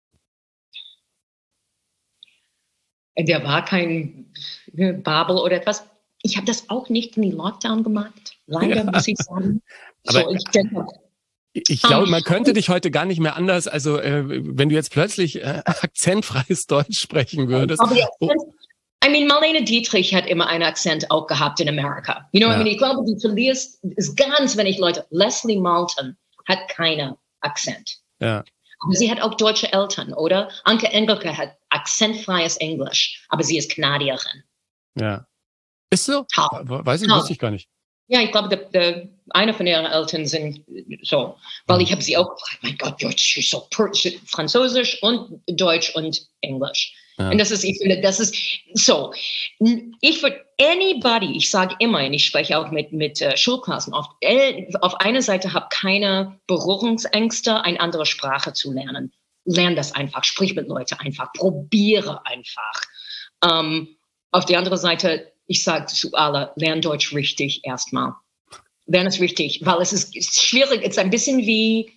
Und der war kein Babel oder etwas. Ich habe das auch nicht in die Lockdown gemacht. Leider ja. muss ich sagen. Aber so, ich denke, Ich glaube, man könnte dich heute gar nicht mehr anders, also äh, wenn du jetzt plötzlich äh, akzentfreies Deutsch sprechen würdest. Aber ja, I mean, Marlene Dietrich hat immer einen Akzent auch gehabt in Amerika. You know, ja. I mean, ich glaube, du verlierst es ganz wenig Leute. Leslie Malton hat keinen Akzent. Ja. Aber sie hat auch deutsche Eltern, oder? Anke Engelke hat akzentfreies Englisch, aber sie ist Kanadierin. Ja. Ist so? How? Weiß ich, How? wusste ich gar nicht. Ja, ich glaube, der, der, eine von ihren Eltern sind so, weil ich habe sie auch gefragt, mein Gott, Deutsch ist so per, Französisch und Deutsch und Englisch. Ja. Und das ist, ich finde, das ist so. Ich würde anybody, ich sage immer, und ich spreche auch mit mit uh, Schulklassen oft, äh, auf einer Seite habe keine Berührungsängste, eine andere Sprache zu lernen. Lern das einfach, sprich mit Leuten einfach, probiere einfach. Um, auf der anderen Seite, ich sage zu alle, lern Deutsch richtig erstmal. Lern es richtig, weil es ist, ist schwierig. Es ist ein bisschen wie,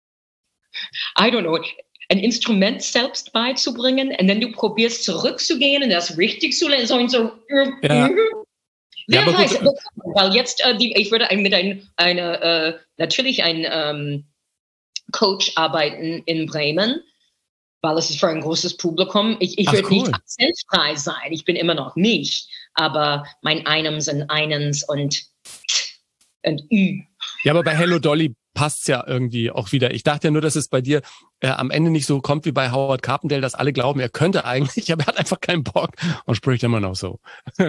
I don't know, ein Instrument selbst beizubringen und dann du probierst zurückzugehen und das richtig zu lernen. So und so. Ja. Wer ja, weiß, weil jetzt, äh, die, ich würde mit ein, eine, äh, natürlich ein ähm, Coach arbeiten in Bremen, weil es ist für ein großes Publikum. Ich, ich würde cool. nicht akzentfrei sein. Ich bin immer noch mich. Aber mein Einems und Einens und, und Ü. Ja, aber bei Hello Dolly passt's ja irgendwie auch wieder. Ich dachte ja nur, dass es bei dir äh, am Ende nicht so kommt wie bei Howard Carpendale, dass alle glauben, er könnte eigentlich, aber er hat einfach keinen Bock und spricht immer noch so.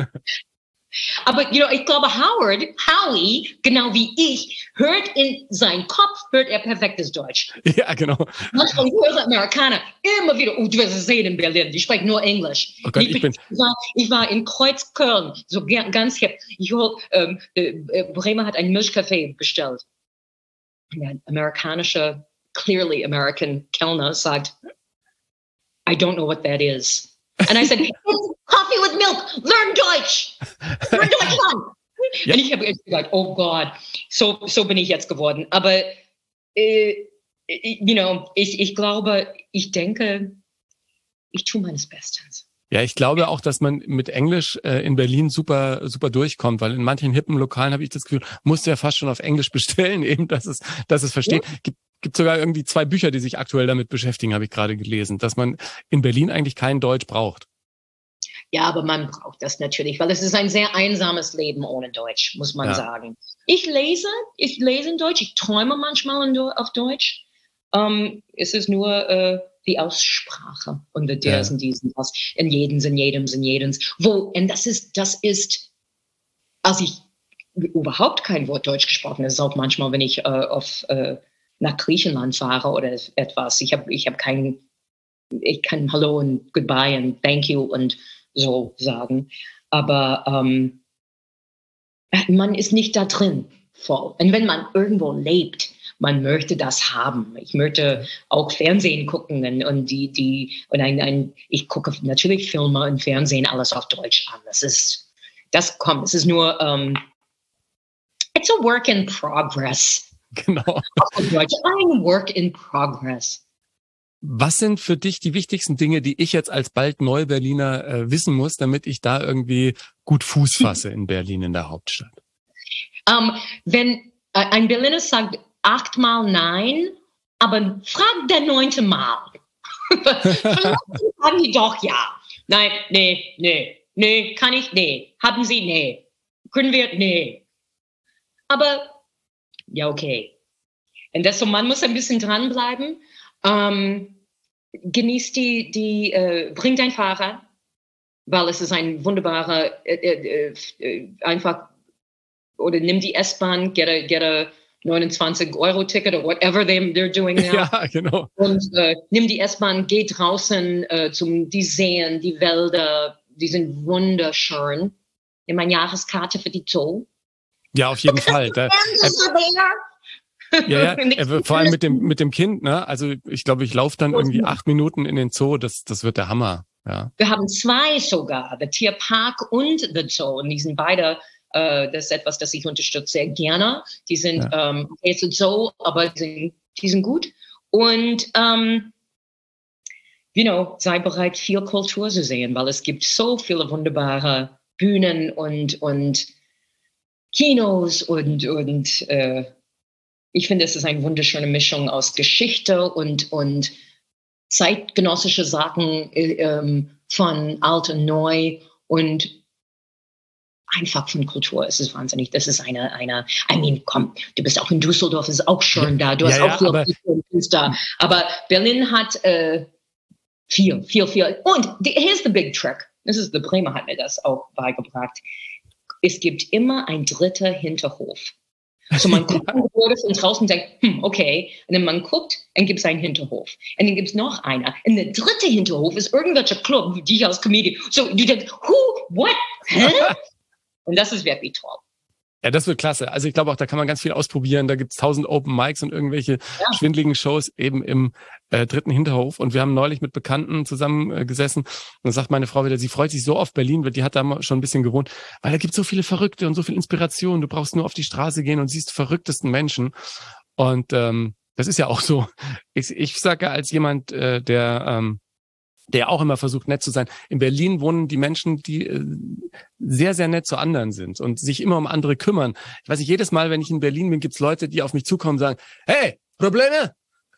Aber you know, ich glaube, Howard, Howie, genau wie ich, hört in seinen Kopf, hört er perfektes Deutsch. Ja, genau. Manchmal höre Amerikaner immer wieder, oh, du wirst es sehen in Berlin, die sprechen nur Englisch. Oh Gott, ich, ich, bin, ich, war, ich war in Kreuzköln, so ganz hip. Ich hol, ähm, äh, Bremer hat einen Milchkaffee bestellt. Der amerikanische, clearly American Kellner sagt, I don't know what that is. And I said, coffee with milk, learn Deutsch. Learn Deutsch, Mann. Ja. Und ich habe gesagt, oh Gott, so, so bin ich jetzt geworden. Aber, äh, you know, ich, ich glaube, ich denke, ich tue meines Bestes. Ja, ich glaube auch, dass man mit Englisch äh, in Berlin super super durchkommt, weil in manchen hippen Lokalen habe ich das Gefühl, musst du ja fast schon auf Englisch bestellen, eben, dass es dass es versteht. Ja. Gibt gibt sogar irgendwie zwei Bücher, die sich aktuell damit beschäftigen, habe ich gerade gelesen, dass man in Berlin eigentlich kein Deutsch braucht. Ja, aber man braucht das natürlich, weil es ist ein sehr einsames Leben ohne Deutsch, muss man ja. sagen. Ich lese, ich lese in Deutsch, ich träume manchmal in, auf Deutsch. Um, es ist nur äh, die Aussprache und der ja. und diesen, das, in jedens, in jedems, in jedens. Wo, und das ist, das ist, als ich überhaupt kein Wort Deutsch gesprochen habe, ist auch manchmal, wenn ich äh, auf, äh, nach Griechenland fahre oder etwas, ich habe ich hab kein, ich kann Hallo und Goodbye und Thank you und so sagen, aber ähm, man ist nicht da drin voll. Und wenn man irgendwo lebt, man möchte das haben. Ich möchte auch Fernsehen gucken und, und die, die, und ein, ein, ich gucke natürlich Filme und Fernsehen alles auf Deutsch an. Das ist, das kommt, es ist nur, um, it's a work in progress. Genau. Ein Work in Progress. Was sind für dich die wichtigsten Dinge, die ich jetzt als bald Neu-Berliner äh, wissen muss, damit ich da irgendwie gut Fuß fasse in Berlin, in der Hauptstadt? Um, wenn äh, ein Berliner sagt achtmal Nein, aber frag der neunte Mal. Vielleicht sagen die doch ja. Nein, nee, nee, nee, kann ich, nee. Haben Sie, nee. Können wir, nee. Aber, ja, okay. Und das so, man muss ein bisschen dranbleiben. Ähm, genießt die, die äh, bring dein Fahrrad, weil es ist ein wunderbarer, äh, äh, äh, einfach, oder nimm die S-Bahn, get a, get a neunundzwanzig Euro Ticket or whatever they, they're doing now. Ja, genau. Und äh, nimm die S-Bahn, geh draußen äh, zum, die Seen, die Wälder, die sind wunderschön. Nimm eine Jahreskarte für die Zoo. Ja, auf jeden Fall. Da, äh, ja, ja, äh, vor allem mit dem mit dem Kind, ne? Also ich glaube, ich laufe dann irgendwie acht Minuten in den Zoo. Das das wird der Hammer. Ja. Wir haben zwei sogar, der Tierpark und der Zoo. Und die sind beide, äh, das ist etwas, das ich unterstütze sehr gerne. Die sind, ja. ähm, okay, es ist Zoo, aber die sind, die sind gut. Und ähm, you know, sei bereit, viel Kultur zu sehen, weil es gibt so viele wunderbare Bühnen und und Kinos und und äh, ich finde, es ist eine wunderschöne Mischung aus Geschichte und, und zeitgenössische Sachen ähm, von alt und neu und einfach von Kultur. Es ist wahnsinnig. Das ist eine, eine, I mean, komm, du bist auch in Düsseldorf, ist auch schön da. Du hast ja, auch viel aber, da. Aber Berlin hat äh, viel, viel, viel. Und the, here's the big trick. Das ist, der Bremer hat mir das auch beigebracht. Es gibt immer ein dritter Hinterhof. So man guckt ja. von draußen und denkt, hm, okay. Und dann man guckt, dann gibt es einen Hinterhof. Und dann gibt es noch einer. Und der dritte Hinterhof ist irgendwelcher Club, die ich als Comedian. So, du denkst, who, what, hä? Und das ist wirklich toll. Ja, das wird klasse. Also ich glaube auch, da kann man ganz viel ausprobieren. Da gibt's tausend Open Mics und irgendwelche ja. schwindeligen Shows eben im äh, dritten Hinterhof. Und wir haben neulich mit Bekannten zusammengesessen. Äh, und dann sagt meine Frau wieder, sie freut sich so auf Berlin, weil die hat da schon ein bisschen gewohnt, weil da gibt's so viele Verrückte und so viel Inspiration. Du brauchst nur auf die Straße gehen und siehst die verrücktesten Menschen. Und ähm, das ist ja auch so. Ich, ich sage als jemand, äh, der ähm, der auch immer versucht, nett zu sein. In Berlin wohnen die Menschen, die äh, sehr, sehr nett zu anderen sind und sich immer um andere kümmern. Ich weiß nicht, jedes Mal, wenn ich in Berlin bin, gibt's Leute, die auf mich zukommen und sagen, hey, Probleme?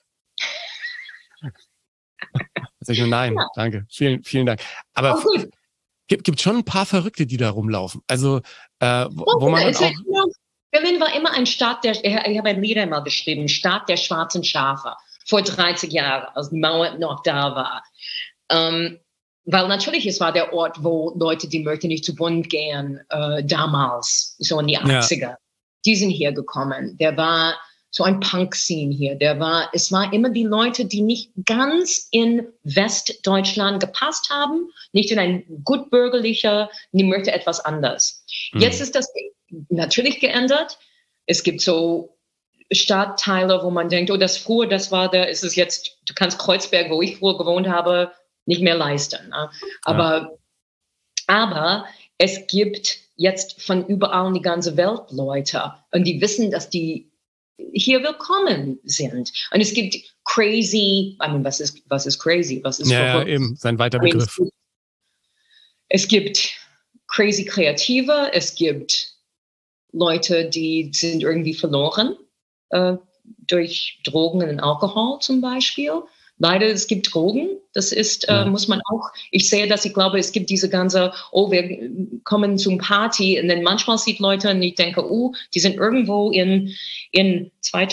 Sag ich nur, nein, ja. danke, vielen, vielen Dank. Aber oh, gibt, gibt schon ein paar Verrückte, die da rumlaufen. Also, äh, wo, oh, wo man dann auch... Berlin war immer ein Staat, der, ich habe ein Lied einmal geschrieben, Staat der schwarzen Schafe, vor dreißig Jahren, als die Mauer noch da war. Um, weil natürlich, es war der Ort, wo Leute, die möchten nicht zu Bund gehen, äh, damals, so in die achtziger, ja. die sind hier gekommen. Der war so ein Punk-Scene hier. Der war, es war immer die Leute, die nicht ganz in Westdeutschland gepasst haben, nicht in ein gut bürgerlicher, die möchte etwas anders. Mhm. Jetzt ist das natürlich geändert. Es gibt so Stadtteile, wo man denkt, oh, das früher, das war da, ist es jetzt, du kannst Kreuzberg, wo ich früher gewohnt habe, nicht mehr leisten. Ne? Aber, ja. aber es gibt jetzt von überall in die ganze Welt Leute und die wissen, dass die hier willkommen sind. Und es gibt crazy, I mean, was ist, was ist crazy? Was ist ja, ja, eben, sein weiter Begriff. I mean, es, gibt, es gibt crazy Kreative, es gibt Leute, die sind irgendwie verloren äh, durch Drogen und Alkohol zum Beispiel. Leider, es gibt Drogen, das ist, ja. äh, muss man auch, ich sehe das, ich glaube, es gibt diese ganze, oh, wir kommen zum Party und dann manchmal sieht Leute und ich denke, oh, die sind irgendwo in, in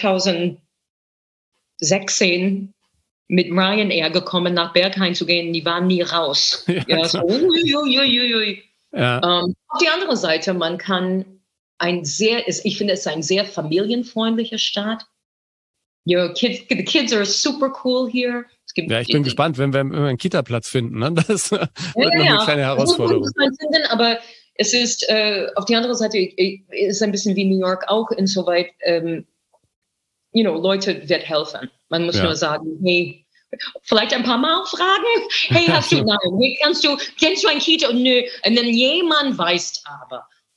zweitausendsechzehn mit Ryanair gekommen, nach Berghain zu gehen, die waren nie raus. Ja, ja, so, ui, ui, ui, ui. Ja. Um, auf die andere Seite, man kann ein sehr, ich finde es ein sehr familienfreundlicher Staat. You know, kids, the kids are super cool here. Es gibt, ja, ich bin gespannt, wenn wir einen Kita-Platz finden. Ne? Das wird ja, noch ja, eine kleine Herausforderung. Finden, aber es ist äh, auf die andere Seite ist ein bisschen wie New York auch insoweit, ähm, you know, Leute wird helfen. Man muss ja. nur sagen, hey, vielleicht ein paar Mal fragen, hey, hast du, nein, hey, kannst du, kennst du ein Kita? Und nö. Und dann jemand weiß aber.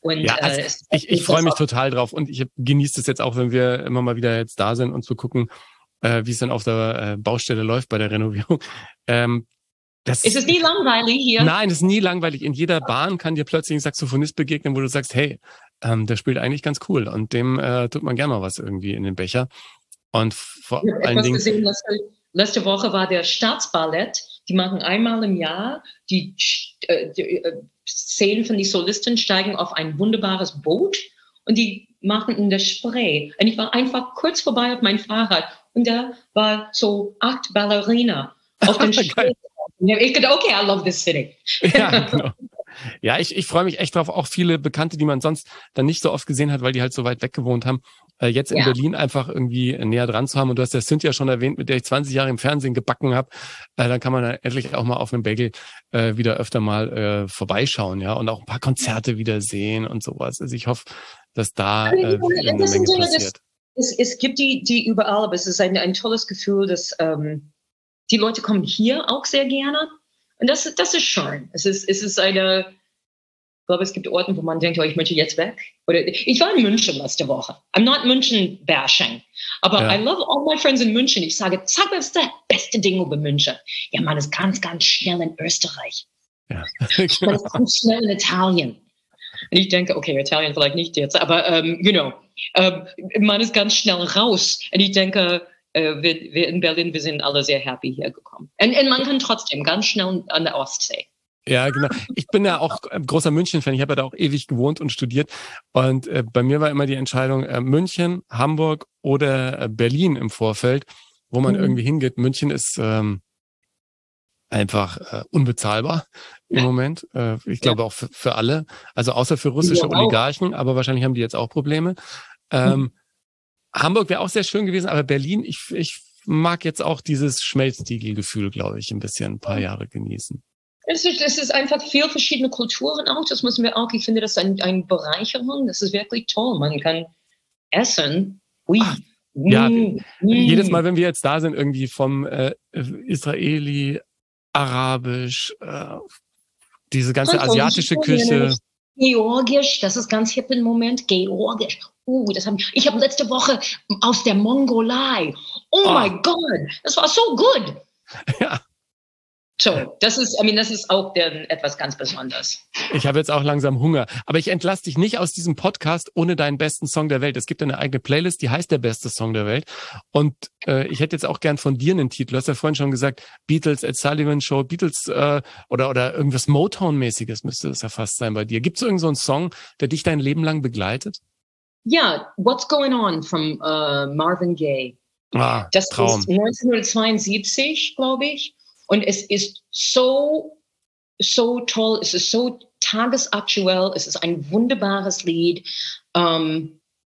Und ja, also äh, es, ich, ich freue mich total drauf und ich genieße es jetzt auch, wenn wir immer mal wieder jetzt da sind und zu gucken, äh, wie es dann auf der äh, Baustelle läuft bei der Renovierung. Ähm, das, es ist nie langweilig hier. Nein, es ist nie langweilig. In jeder Bahn kann dir plötzlich ein Saxophonist begegnen, wo du sagst, hey, ähm, der spielt eigentlich ganz cool und dem äh, tut man gerne mal was irgendwie in den Becher. Und vor Ich habe allen etwas Dingen gesehen, letzte, letzte Woche war der Staatsballett. Die machen einmal im Jahr, die, äh, die äh, zehn von den Solisten steigen auf ein wunderbares Boot und die machen in der Spree. Und ich war einfach kurz vorbei auf mein Fahrrad und da war so acht Ballerina auf den Spree. Ich dachte, okay, I love this city. Ja, genau. Ja, ich, ich freue mich echt drauf. Auch viele Bekannte, die man sonst dann nicht so oft gesehen hat, weil die halt so weit weg gewohnt haben, äh, jetzt in Ja. Berlin einfach irgendwie näher dran zu haben. Und du hast ja Cynthia schon erwähnt, mit der ich zwanzig Jahre im Fernsehen gebacken habe. Äh, dann kann man dann endlich auch mal auf einem Bagel äh, wieder öfter mal äh, vorbeischauen, ja, und auch ein paar Konzerte wieder sehen und sowas. Also ich hoffe, dass da äh, wieder eine Menge passiert. Es, es gibt die, die überall, aber es ist ein, ein tolles Gefühl, dass ähm, die Leute kommen hier auch sehr gerne. Und das, das ist schön. Es ist, es ist eine, ich glaube, es gibt Orte, wo man denkt, oh, ich möchte jetzt weg. Oder ich war in München letzte Woche. I'm not München bashing. Aber ja. I love all my friends in München. Ich sage, sag mir, was ist das beste Ding über München? Ja, man ist ganz, ganz schnell in Österreich. Ja. Man ist ganz schnell in Italien. Und ich denke, okay, Italien vielleicht nicht jetzt, aber, um, you know, um, man ist ganz schnell raus. Und ich denke, Uh, wir, wir in Berlin, wir sind alle sehr happy hier gekommen. Und, und man kann trotzdem ganz schnell an der Ostsee. Ja, genau. Ich bin ja auch großer München-Fan. Ich habe ja da auch ewig gewohnt und studiert. Und äh, bei mir war immer die Entscheidung äh, München, Hamburg oder äh, Berlin im Vorfeld, wo man mhm. irgendwie hingeht. München ist ähm, einfach äh, unbezahlbar im Moment. Äh, ich glaube ja. auch für, für alle. Also außer für russische ja, Oligarchen, aber wahrscheinlich haben die jetzt auch Probleme. Ähm, mhm. Hamburg wäre auch sehr schön gewesen, aber Berlin, ich, ich mag jetzt auch dieses Schmelztiegelgefühl, glaube ich, ein bisschen ein paar Jahre genießen. Es ist, es ist einfach viel verschiedene Kulturen auch, das müssen wir auch, ich finde das ein, eine Bereicherung, das ist wirklich toll, man kann essen. Ui. Ach, ja, mm, jedes Mal, wenn wir jetzt da sind, irgendwie vom äh, Israeli, Arabisch, äh, diese ganze asiatische Küche. Georgisch, das ist ganz hip im Moment, Georgisch. Uh, das hab ich, ich habe letzte Woche aus der Mongolei. Oh, oh. my God, das war so gut. Ja. So, das ist, I mean, das ist auch der, etwas ganz Besonderes. Ich habe jetzt auch langsam Hunger. Aber ich entlasse dich nicht aus diesem Podcast ohne deinen besten Song der Welt. Es gibt eine eigene Playlist, die heißt der beste Song der Welt. Und äh, ich hätte jetzt auch gern von dir einen Titel. Du hast ja vorhin schon gesagt, Beatles, Ed Sullivan Show, Beatles äh, oder oder irgendwas Motown-mäßiges müsste das ja fast sein bei dir. Gibt es irgend so einen Song, der dich dein Leben lang begleitet? Ja, What's Going On von uh, Marvin Gaye. Ah, das Traum. ist neunzehnhundertzweiundsiebzig, glaube ich. Und es ist so, so toll, es ist so tagesaktuell, es ist ein wunderbares Lied. Um,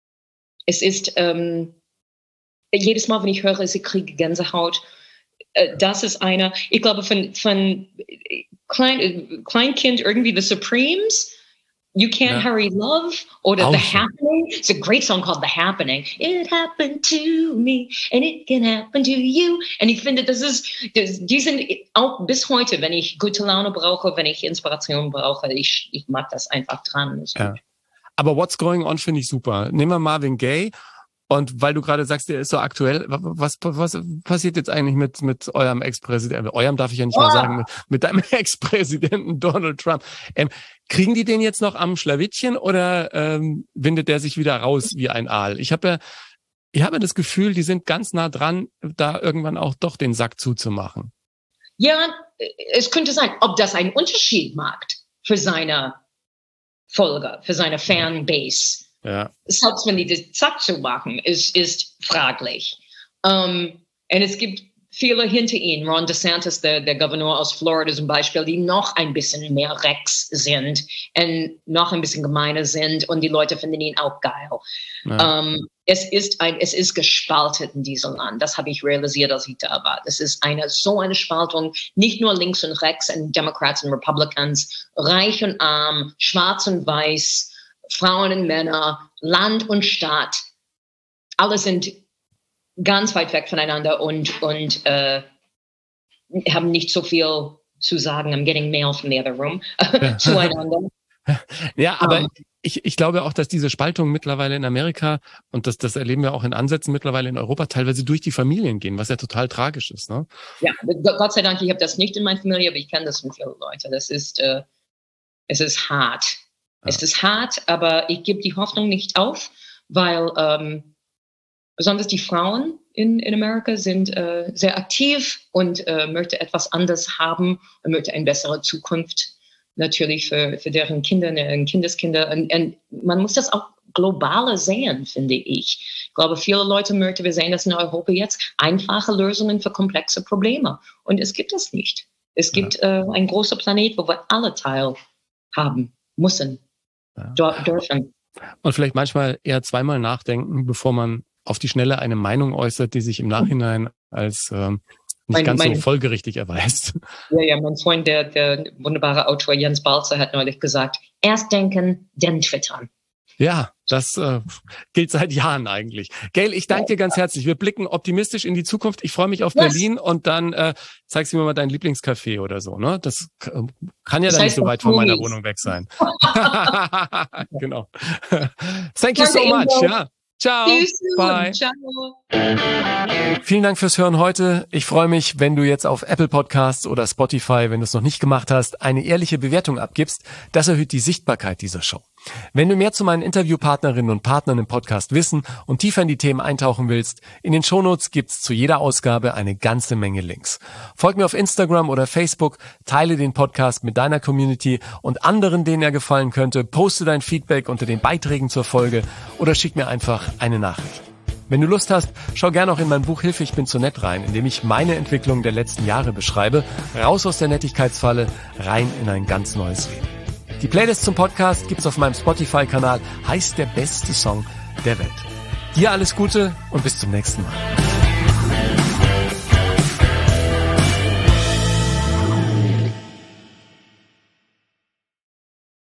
es ist, um, jedes Mal, wenn ich höre, ich kriege Gänsehaut. Uh, das ist einer, ich glaube, von, von Klein, Kleinkind irgendwie The Supremes, You Can't ja. Hurry Love oder The Happening. It's a great song called The Happening. It happened to me and it can happen to you. Und ich finde, das ist, das, die sind auch bis heute, wenn ich gute Laune brauche, wenn ich Inspiration brauche, ich, ich mag das einfach dran. Das ja. Aber What's Going On finde ich super. Nehmen wir Marvin Gaye. Und weil du gerade sagst, der ist so aktuell, was, was passiert jetzt eigentlich mit, mit eurem Ex-Präsidenten? Eurem darf ich ja nicht oh. mal sagen, mit, mit deinem Ex-Präsidenten Donald Trump. Ähm, kriegen die den jetzt noch am Schlawittchen oder ähm, windet der sich wieder raus wie ein Aal? Ich habe ja, ich habe das Gefühl, die sind ganz nah dran, da irgendwann auch doch den Sack zuzumachen. Ja, es könnte sein, ob das einen Unterschied macht für seine Folger, für seine Fanbase. Ja. Selbst wenn die das Zack zu machen, ist, ist fraglich. Um, und es gibt viele hinter ihm, Ron DeSantis, der, der Gouverneur aus Florida zum Beispiel, die noch ein bisschen mehr rechts sind und noch ein bisschen gemeiner sind und die Leute finden ihn auch geil. Ja. Um, es ist ein, es ist gespalten in diesem Land. Das habe ich realisiert, als ich da war. Das ist eine, so eine Spaltung, nicht nur links und rechts und Democrats und Republicans, reich und arm, schwarz und weiß, Frauen und Männer, Land und Stadt, alle sind ganz weit weg voneinander und, und äh, haben nicht so viel zu sagen. I'm getting mail from the other room. zueinander. Ja, aber um, ich, ich glaube auch, dass diese Spaltung mittlerweile in Amerika, und das, das erleben wir auch in Ansätzen mittlerweile in Europa, teilweise durch die Familien gehen, was ja total tragisch ist. Ne? Ja, Gott sei Dank, ich habe das nicht in meiner Familie, aber ich kenne das von vielen Leuten. Das ist, äh, es ist hart. Ja. Es ist hart, aber ich gebe die Hoffnung nicht auf, weil ähm, besonders die Frauen in, in Amerika sind äh, sehr aktiv und äh, möchten etwas anderes haben und möchten eine bessere Zukunft natürlich für, für deren Kinder und Kindeskinder. Und, und man muss das auch globaler sehen, finde ich. Ich glaube, viele Leute möchten, wir sehen das in Europa jetzt, einfache Lösungen für komplexe Probleme. Und es gibt es nicht. Es gibt ja. äh, einen großen Planet, wo wir alle Teil haben müssen, ja. dürfen. Und vielleicht manchmal eher zweimal nachdenken, bevor man auf die Schnelle eine Meinung äußert, die sich im Nachhinein als ähm, nicht mein, ganz mein, so folgerichtig erweist. Ja, ja, mein Freund, der, der wunderbare Autor Jens Balzer, hat neulich gesagt, erst denken, dann twittern. Ja, das äh, gilt seit Jahren eigentlich. Gail, ich danke dir ganz herzlich. Wir blicken optimistisch in die Zukunft. Ich freue mich auf yes. Berlin und dann äh, zeigst du mir mal dein Lieblingscafé oder so. Ne? Das äh, kann ja das dann nicht so weit von meiner Wohnung weg sein. Genau. Thank you so much. Ja. Ciao. Bye. Ciao. Vielen Dank fürs Hören heute. Ich freue mich, wenn du jetzt auf Apple Podcasts oder Spotify, wenn du es noch nicht gemacht hast, eine ehrliche Bewertung abgibst. Das erhöht die Sichtbarkeit dieser Show. Wenn du mehr zu meinen Interviewpartnerinnen und Partnern im Podcast wissen und tiefer in die Themen eintauchen willst, in den Shownotes gibt's zu jeder Ausgabe eine ganze Menge Links. Folg mir auf Instagram oder Facebook, teile den Podcast mit deiner Community und anderen, denen er gefallen könnte, poste dein Feedback unter den Beiträgen zur Folge oder schick mir einfach eine Nachricht. Wenn du Lust hast, schau gerne auch in mein Buch Hilfe, ich bin zu nett rein, in dem ich meine Entwicklung der letzten Jahre beschreibe, raus aus der Nettigkeitsfalle, rein in ein ganz neues Leben. Die Playlist zum Podcast gibt's auf meinem Spotify-Kanal, heißt der beste Song der Welt. Dir alles Gute und bis zum nächsten Mal.